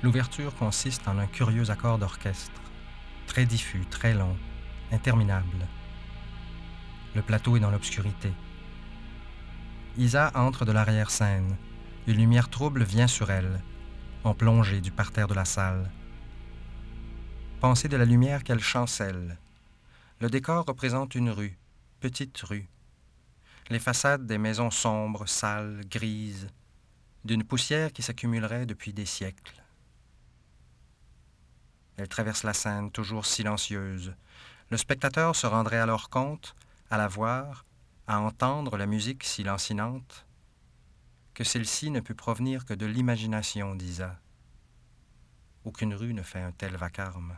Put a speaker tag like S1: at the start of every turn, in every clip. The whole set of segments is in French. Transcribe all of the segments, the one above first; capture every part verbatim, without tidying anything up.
S1: L'ouverture consiste en un curieux accord d'orchestre, très diffus, très long, interminable. Le plateau est dans l'obscurité. Isa entre de l'arrière-scène. Une lumière trouble vient sur elle, en plongée du parterre de la salle. Pensez de la lumière qu'elle chancelle. Le décor représente une rue, petite rue. Les façades des maisons sombres, sales, grises, d'une poussière qui s'accumulerait depuis des siècles. Elle traverse la scène, toujours silencieuse. Le spectateur se rendrait alors compte, à la voir, à entendre la musique si lancinante, que celle-ci ne peut provenir que de l'imagination d'Isa. Aucune rue ne fait un tel vacarme.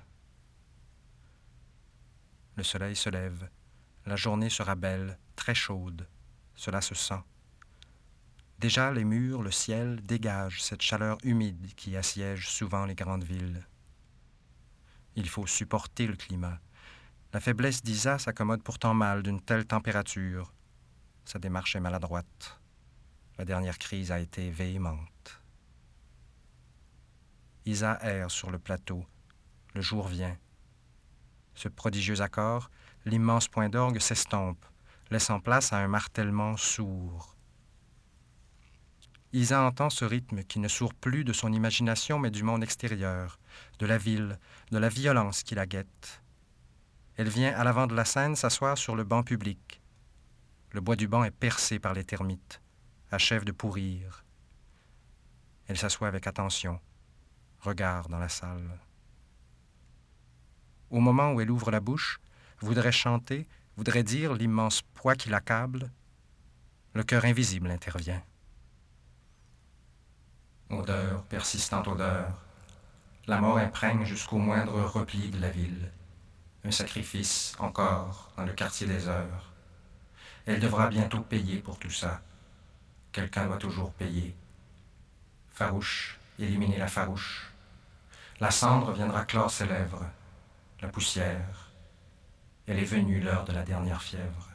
S1: Le soleil se lève. La journée sera belle, très chaude. Cela se sent. Déjà, les murs, le ciel dégagent cette chaleur humide qui assiège souvent les grandes villes. Il faut supporter le climat. La faiblesse d'Isa s'accommode pourtant mal d'une telle température. Sa démarche est maladroite. La dernière crise a été véhémente. Isa erre sur le plateau. Le jour vient. Ce prodigieux accord, l'immense point d'orgue s'estompe, laissant place à un martèlement sourd. Isa entend ce rythme qui ne sourd plus de son imagination, mais du monde extérieur, de la ville, de la violence qui la guette. Elle vient à l'avant de la scène s'asseoir sur le banc public. Le bois du banc est percé par les termites, achève de pourrir. Elle s'assoit avec attention, regarde dans la salle. Au moment où elle ouvre la bouche, voudrait chanter, voudrait dire l'immense poids qui l'accable, le cœur invisible intervient. Odeur, persistante odeur. La mort imprègne jusqu'au moindre repli de la ville. Un sacrifice, encore, dans le quartier des heures. Elle devra bientôt payer pour tout ça. Quelqu'un doit toujours payer. Farouche, éliminer la farouche. La cendre viendra clore ses lèvres. La poussière. Elle est venue l'heure de la dernière fièvre.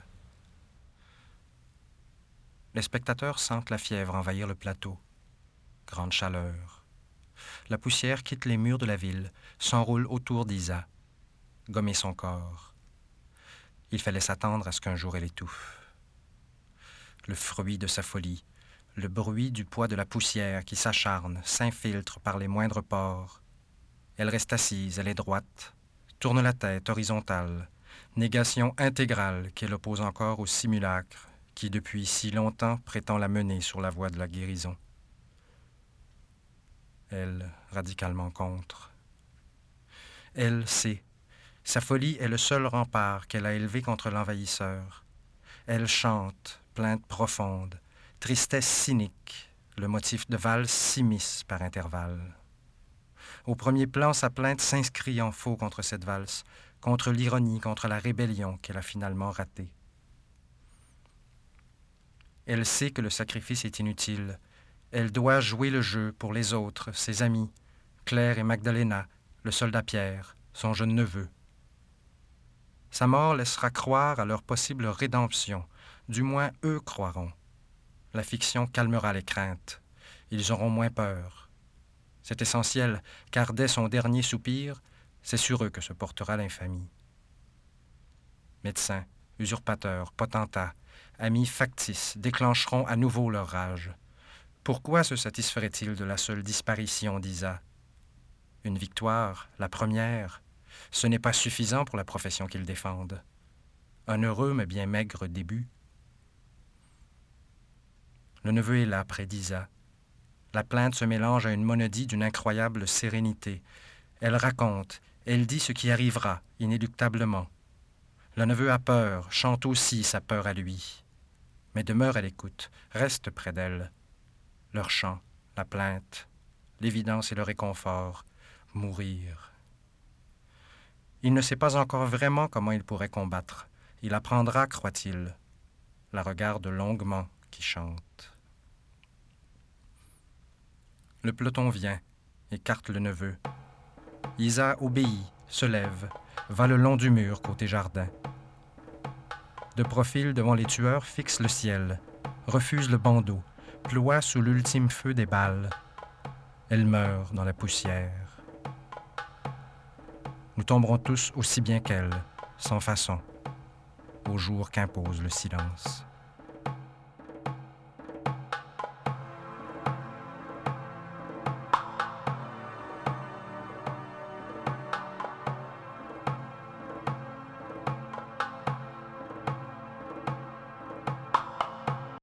S1: Les spectateurs sentent la fièvre envahir le plateau. Grande chaleur. La poussière quitte les murs de la ville, s'enroule autour d'Isa, gommer son corps. Il fallait s'attendre à ce qu'un jour elle étouffe. Le fruit de sa folie, le bruit du poids de la poussière qui s'acharne, s'infiltre par les moindres pores. Elle reste assise, elle est droite, tourne la tête horizontale, négation intégrale qu'elle oppose encore au simulacre qui, depuis si longtemps, prétend la mener sur la voie de la guérison. Elle, radicalement contre. Elle sait. Sa folie est le seul rempart qu'elle a élevé contre l'envahisseur. Elle chante, plainte profonde, tristesse cynique, le motif de valse s'immisce par intervalles. Au premier plan, sa plainte s'inscrit en faux contre cette valse, contre l'ironie, contre la rébellion qu'elle a finalement ratée. Elle sait que le sacrifice est inutile. Elle doit jouer le jeu pour les autres, ses amis, Claire et Magdalena, le soldat Pierre, son jeune neveu. Sa mort laissera croire à leur possible rédemption. Du moins, eux croiront. La fiction calmera les craintes. Ils auront moins peur. C'est essentiel, car dès son dernier soupir, c'est sur eux que se portera l'infamie. Médecins, usurpateurs, potentats, amis factices déclencheront à nouveau leur rage. Pourquoi se satisferaient-ils de la seule disparition d'Isa? Une victoire, la première, ce n'est pas suffisant pour la profession qu'ils défendent. Un heureux mais bien maigre début. Le neveu est là, près d'Isa. La plainte se mélange à une monodie d'une incroyable sérénité. Elle raconte, elle dit ce qui arrivera, inéluctablement. Le neveu a peur, chante aussi sa peur à lui. Mais demeure à l'écoute, reste près d'elle. Leur chant, la plainte, l'évidence et le réconfort, mourir. Il ne sait pas encore vraiment comment il pourrait combattre. Il apprendra, croit-il. La regarde longuement qui chante. Le peloton vient, écarte le neveu. Isa obéit, se lève, va le long du mur côté jardin. De profil devant les tueurs, fixe le ciel, refuse le bandeau, ploie sous l'ultime feu des balles. Elle meurt dans la poussière. Nous tomberons tous aussi bien qu'elle, sans façon, au jour qu'impose le silence.